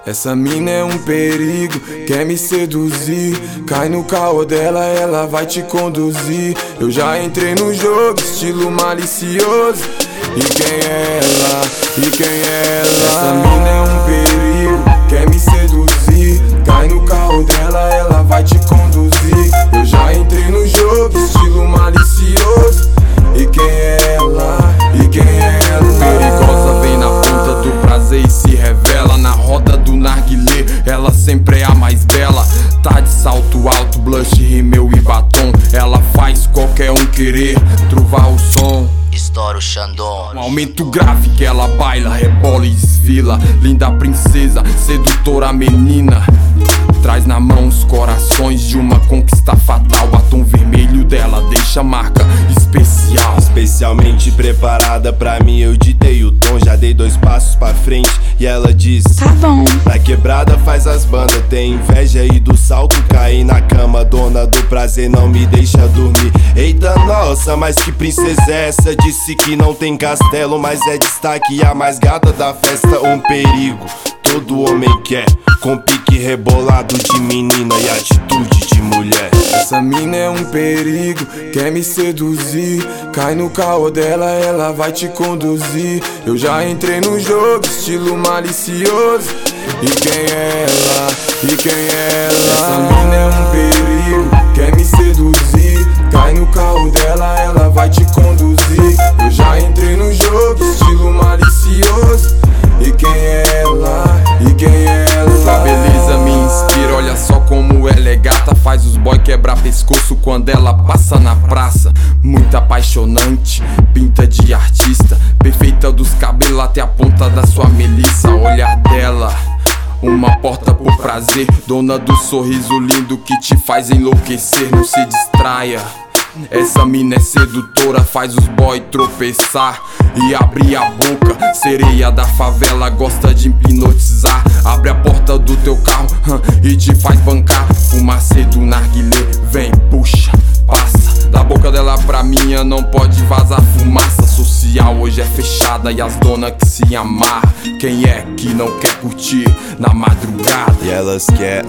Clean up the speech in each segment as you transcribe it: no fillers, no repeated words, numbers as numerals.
Essa mina é um perigo, quer me seduzir. Cai no caô dela, ela vai te conduzir. Eu já entrei no jogo, estilo malicioso. E quem é ela? E quem é ela? Essa mina é um perigo, quer me seduzir. Cai no caô dela, ela vai te conduzir. Eu já entrei no jogo, estilo malicioso. E quem é ela? E quem é ela? Perigosa, vem na ponta do prazer e se revela. Na roda do narguilé, ela sempre é a mais bela. Tá de salto alto, blush, rímel e batom. Ela faz qualquer um querer trovar o som. Estoura o Xandão. Um aumento grave que ela baila, rebola e desfila. Linda princesa, sedutora menina. Traz na mão os corações de uma conquista fatal. Batom vermelho dela deixa marca especial. Especialmente preparada pra mim, eu ditei o tom. Já dei 2 passos pra frente e ela diz: tá bom. Na quebrada faz as bandas, tem inveja aí do salto. Caí na cama, dona do prazer não me deixa dormir. Eita nossa, mas que princesa é essa? Disse que não tem castelo, mas é destaque, a mais gata da festa. Um perigo, todo homem quer, com pique rebolado de menina e atitude de mulher. Essa mina é um perigo, quer me seduzir. Cai no caô dela, ela vai te conduzir. Eu já entrei no jogo, estilo malicioso. E quem é ela? E quem é ela? Essa mina é um perigo, quer me seduzir. Cai no caô dela, ela vai te conduzir. Eu já entrei no jogo, estilo malicioso. E quem é ela? E quem é ela? Sua beleza me inspira, olha só como ela é gata. Faz os boy quebrar pescoço quando ela passa na praça. Muito apaixonante, pinta de artista. Perfeita dos cabelos até a ponta da sua melissa. Olhar dela, uma porta pro prazer. Dona do sorriso lindo que te faz enlouquecer. Não se distraia, essa mina é sedutora, faz os boy tropeçar e abrir a boca. Sereia da favela, gosta de hipnotizar. Abre a porta do teu carro e te faz bancar. Fumaça do narguilé, vem, puxa, passa. Da boca dela pra minha não pode vazar fumaça. Social hoje é fechada e as donas que se amarram. Quem é que não quer curtir na madrugada? E elas quer,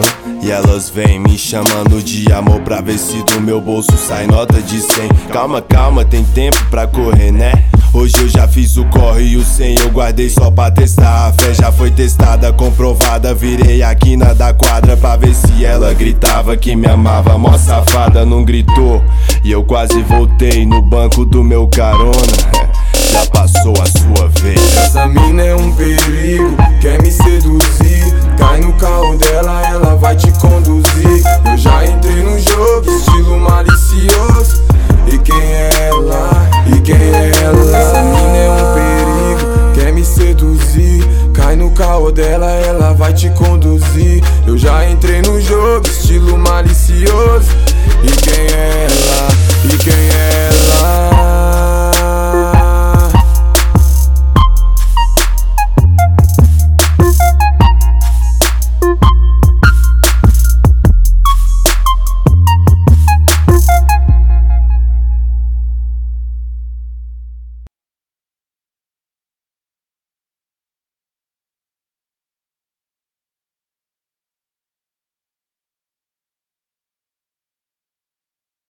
e elas vêm me chamando de amor pra ver se do meu bolso sai nota de 100. Calma, calma, tem tempo pra correr, né? Hoje eu já fiz o corre e o 100 eu guardei só pra testar. A fé já foi testada, comprovada. Virei a quina da quadra pra ver se ela gritava que me amava. Mó safada, não gritou e eu quase voltei no banco do meu carona. Já passou a sua vez. Essa mina é um perigo, quer me seduzir. Cai no caô dela,